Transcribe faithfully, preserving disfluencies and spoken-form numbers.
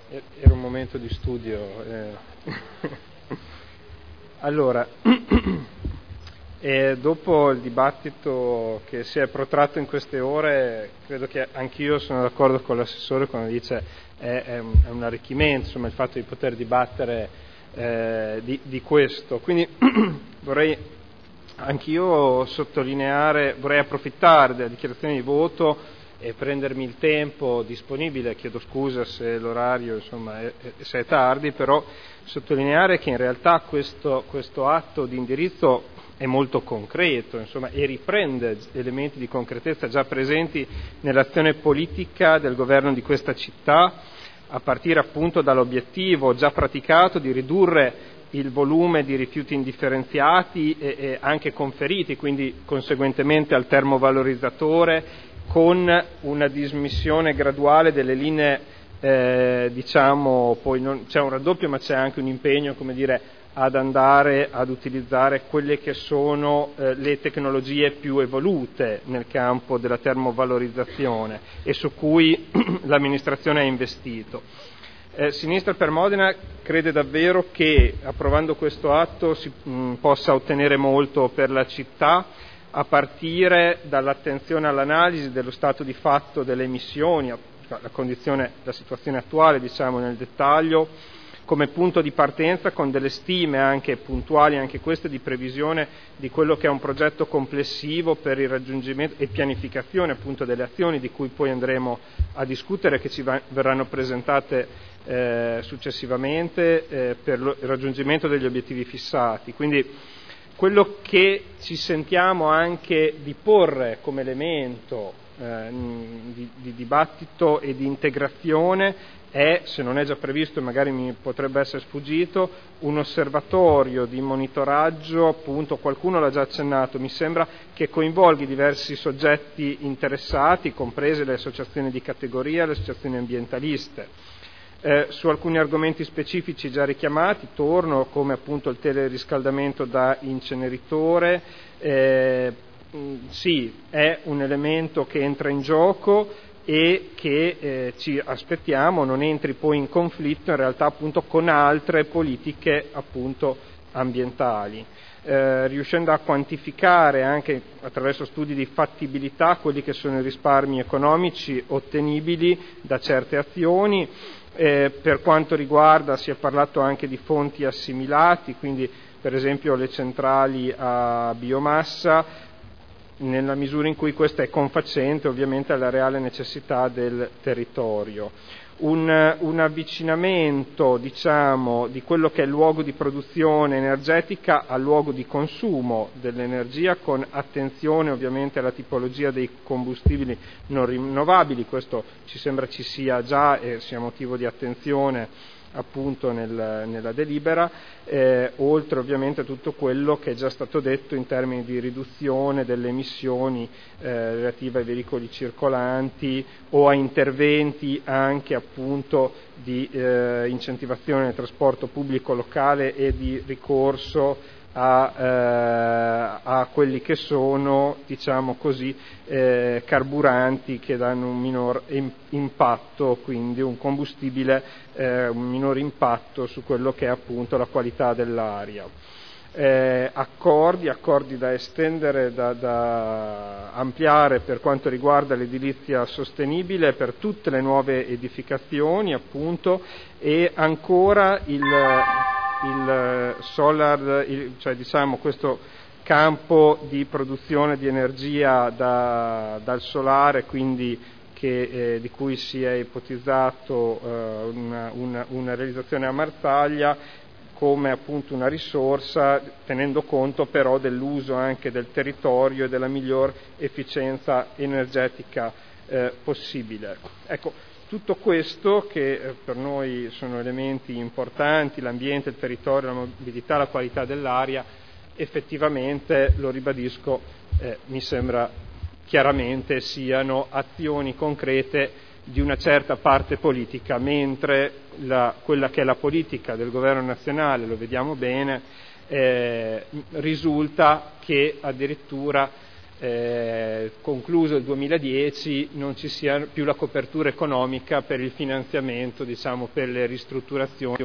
era un momento di studio. Eh. Allora, e dopo il dibattito che si è protratto in queste ore, credo che anch'io sono d'accordo con l'assessore quando dice è, è, un, è un arricchimento, insomma, il fatto di poter dibattere eh, di, di questo. Quindi vorrei anch'io sottolineare, vorrei approfittare della dichiarazione di voto e prendermi il tempo disponibile, chiedo scusa se l'orario insomma è, è, se è tardi, però sottolineare che in realtà questo, questo atto di indirizzo è molto concreto, insomma, e riprende elementi di concretezza già presenti nell'azione politica del governo di questa città, a partire appunto dall'obiettivo già praticato di ridurre il volume di rifiuti indifferenziati e, e anche conferiti, quindi conseguentemente al termovalorizzatore, con una dismissione graduale delle linee, eh, diciamo, poi non, c'è un raddoppio ma c'è anche un impegno, come dire, ad andare ad utilizzare quelle che sono eh, le tecnologie più evolute nel campo della termovalorizzazione e su cui l'amministrazione ha investito. Eh, Sinistra per Modena crede davvero che approvando questo atto si mh, possa ottenere molto per la città, a partire dall'attenzione all'analisi dello stato di fatto delle emissioni, la condizione, la situazione attuale, diciamo, nel dettaglio, come punto di partenza con delle stime anche puntuali, anche queste di previsione di quello che è un progetto complessivo per il raggiungimento e pianificazione appunto delle azioni di cui poi andremo a discutere, che ci va, verranno presentate eh, successivamente eh, per lo, il raggiungimento degli obiettivi fissati. Quindi quello che ci sentiamo anche di porre come elemento eh, di, di dibattito e di integrazione è, se non è già previsto e magari mi potrebbe essere sfuggito, un osservatorio di monitoraggio, appunto qualcuno l'ha già accennato, mi sembra, che coinvolghi diversi soggetti interessati, comprese le associazioni di categoria, le associazioni ambientaliste. Eh, su alcuni argomenti specifici già richiamati, torno, come appunto il teleriscaldamento da inceneritore, eh, mh, sì, è un elemento che entra in gioco e che eh, ci aspettiamo non entri poi in conflitto in realtà appunto con altre politiche appunto ambientali. Eh, riuscendo a quantificare anche attraverso studi di fattibilità quelli che sono i risparmi economici ottenibili da certe azioni. Eh, per quanto riguarda, si è parlato anche di fonti assimilati, quindi per esempio le centrali a biomassa, nella misura in cui questa è confacente ovviamente alla reale necessità del territorio. Un, un avvicinamento, diciamo, di quello che è il luogo di produzione energetica al luogo di consumo dell'energia, con attenzione ovviamente alla tipologia dei combustibili non rinnovabili. Questo ci sembra ci sia già e sia motivo di attenzione appunto nel, nella delibera, eh, oltre ovviamente a tutto quello che è già stato detto in termini di riduzione delle emissioni eh, relative ai veicoli circolanti o a interventi anche appunto di eh, incentivazione del trasporto pubblico locale e di ricorso a, eh, a quelli che sono, diciamo così, eh, carburanti che danno un minor impatto, quindi un combustibile, eh, un minor impatto su quello che è appunto la qualità dell'aria. Eh, accordi, accordi da estendere, da, da ampliare per quanto riguarda l'edilizia sostenibile per tutte le nuove edificazioni appunto, e ancora il il solar, il, cioè diciamo questo campo di produzione di energia da, dal solare, quindi che, eh, di cui si è ipotizzato eh, una, una, una realizzazione a Marsaglia come appunto una risorsa, tenendo conto però dell'uso anche del territorio e della miglior efficienza energetica eh, possibile. Ecco, tutto questo che per noi sono elementi importanti, l'ambiente, il territorio, la mobilità, la qualità dell'aria, effettivamente, lo ribadisco, eh, mi sembra chiaramente siano azioni concrete di una certa parte politica, mentre la, quella che è la politica del governo nazionale, lo vediamo bene, eh, risulta che addirittura eh, concluso il duemiladieci non ci sia più la copertura economica per il finanziamento, diciamo, per le ristrutturazioni